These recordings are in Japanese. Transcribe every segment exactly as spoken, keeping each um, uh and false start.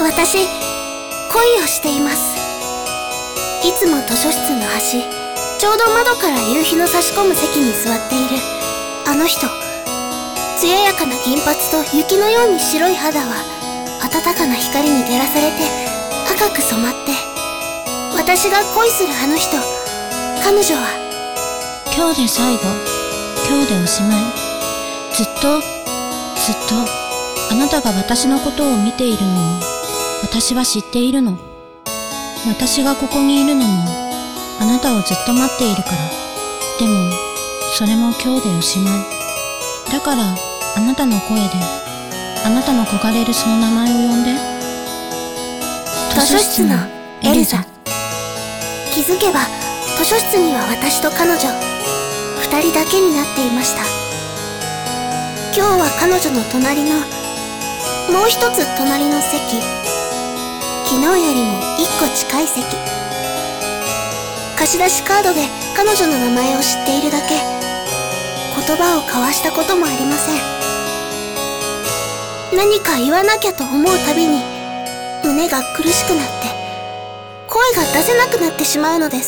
私、恋をしています。いつも図書室の端、ちょうど窓から夕日の差し込む席に座っているあの人。艶やかな銀髪と雪のように白い肌は暖かな光に照らされて赤く染まって、私が恋するあの人、彼女は今日で最後、今日でおしまい。ずっとずっとあなたが私のことを見ているのを私は知っているの。私がここにいるのもあなたをずっと待っているから。でもそれも今日でおしまい。だからあなたの声であなたの焦がれるその名前を呼んで。 図書室のエルザ。気づけば図書室には私と彼女二人だけになっていました。今日は彼女の隣のもう一つ隣の席、昨日よりも一個近い席。貸し出しカードで彼女の名前を知っているだけ、言葉を交わしたこともありません。何か言わなきゃと思うたびに胸が苦しくなって声が出せなくなってしまうのです。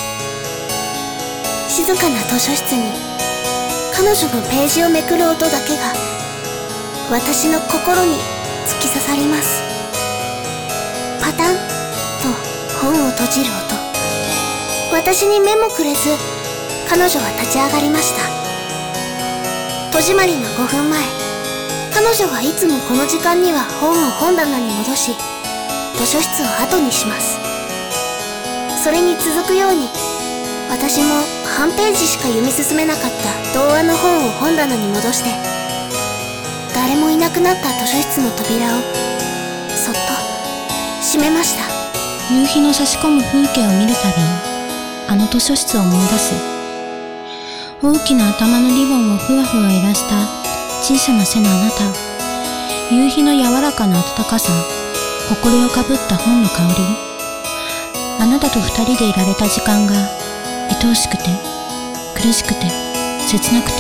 静かな図書室に彼女のページをめくる音だけが私の心に突き刺さります。パタンと本を閉じる音。私に目もくれず彼女は立ち上がりました。戸締まりのごふんまえ、彼女はいつもこの時間には本を本棚に戻し図書室を後にします。それに続くように私も半ページしか読み進めなかった童話の本を本棚に戻して、誰もいなくなった図書室の扉をそっと閉めました。 夕日の差し込む風景を見るたびあの図書室を思い出す。大きな頭のリボンをふわふわ揺らした小さな背のあなた。夕日の柔らかな暖かさ、埃をかぶった本の香り。あなたと二人でいられた時間が愛おしくて苦しくて切なくて。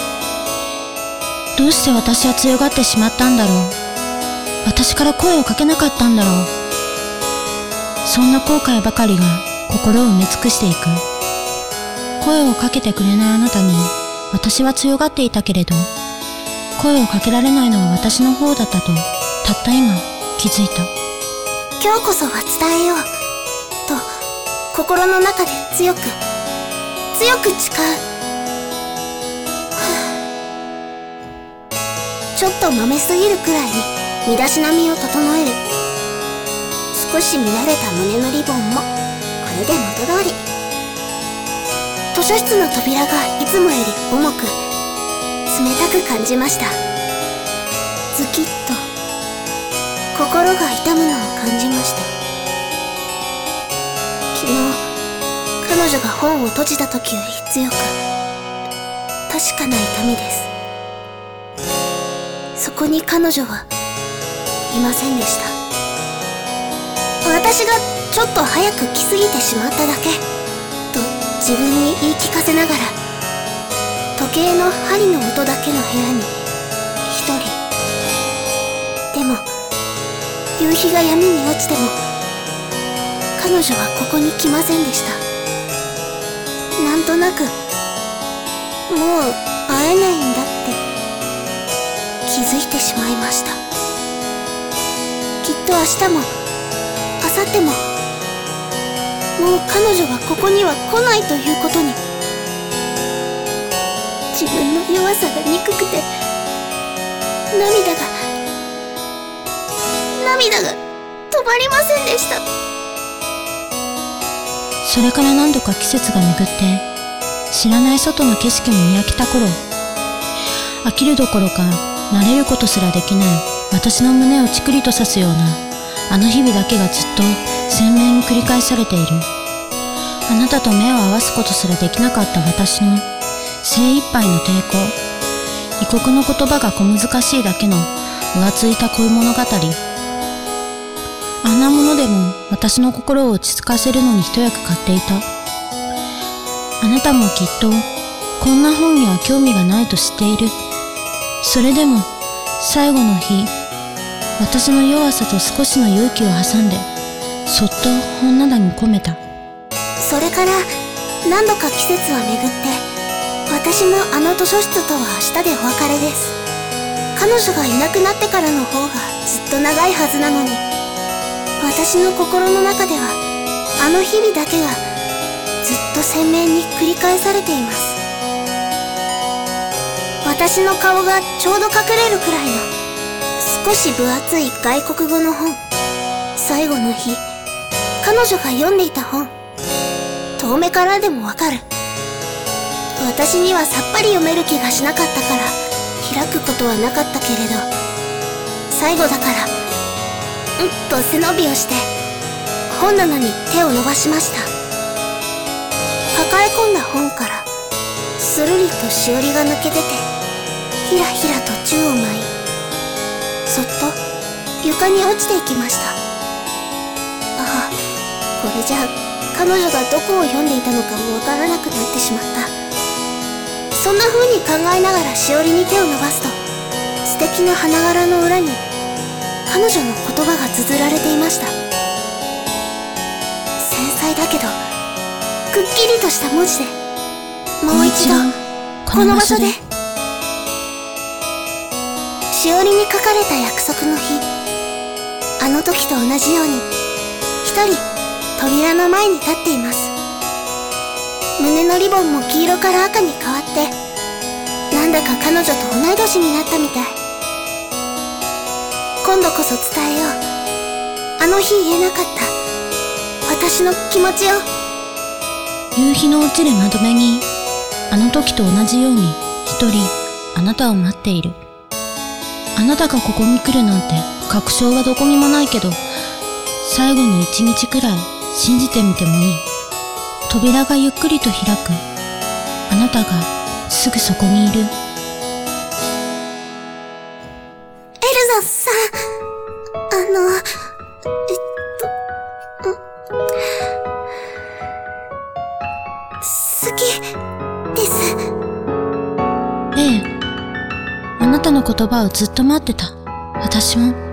どうして私は強がってしまったんだろう。私から声をかけなかったんだろう。そんな後悔ばかりが心を埋め尽くしていく。声をかけてくれないあなたに私は強がっていたけれど、声をかけられないのは私の方だったとたった今気づいた。 今日こそは伝えようと心の中で強く強く誓う。ちょっと揉めすぎるくらいに身だしなみを整える。少し乱れた胸のリボンもこれで元通り。図書室の扉がいつもより重く冷たく感じました。ズキッと心が痛むのを感じました。昨日彼女が本を閉じた時より強く確かな痛みです。そこに彼女はいませんでした。私がちょっと早く来すぎてしまっただけと自分に言い聞かせながら、時計の針の音だけの部屋に一人。でも夕日が闇に落ちても彼女はここに来ませんでした。なんとなくもう会えないんだって気づいてしまいました。きっと明日も明後日ももう彼女はここには来ないということに。自分の弱さが憎くて涙が涙が止まりませんでした。 それから何度か季節が巡って知らない外の景色も見飽きた頃、飽きるどころか慣れることすらできない私の胸をチクリと刺すようなあの日々だけがずっと鮮明に繰り返されている。あなたと目を合わすことすらできなかった私の精一杯の抵抗。異国の言葉が小難しいだけの浮ついた恋物語。あんなものでも私の心を落ち着かせるのに一役買っていた。あなたもきっとこんな本には興味がないと知っている。それでも最後の日私の弱さと少しの勇気を挟んで、そっと本棚に込めた。 それから何度か季節は巡って、私もあの図書室とは明日でお別れです。彼女がいなくなってからの方がずっと長いはずなのに、私の心の中ではあの日々だけがずっと鮮明に繰り返されています。私の顔がちょうど隠れるくらいの少し分厚い外国語の本。最後の日、彼女が読んでいた本。遠目からでもわかる。私にはさっぱり読める気がしなかったから開くことはなかったけれど、最後だからうんと背伸びをして本棚に手を伸ばしました。抱え込んだ本からするりとしおりが抜け出て、ひらひらと宙を舞い、そっと床に落ちていきました。ああ、これじゃ彼女がどこを読んでいたのかもわからなくなってしまった。そんな風に考えながらしおりに手を伸ばすと、素敵な花柄の裏に彼女の言葉が綴られていました。繊細だけどくっきりとした文字で、もう一度この場所で。しおりに書かれた約束の日、あの時と同じように一人扉の前に立っています。胸のリボンも黄色から赤に変わって、なんだか彼女と同い年になったみたい。今度こそ伝えよう、あの日言えなかった私の気持ちを。 夕日の落ちる窓辺に、あの時と同じように一人あなたを待っている。あなたがここに来るなんて確証はどこにもないけど、最後の一日くらい信じてみてもいい。扉がゆっくりと開く。あなたがすぐそこにいる。エルザさん、あの、えっと、好きです。 ええ。あなたの言葉をずっと待ってた。私も。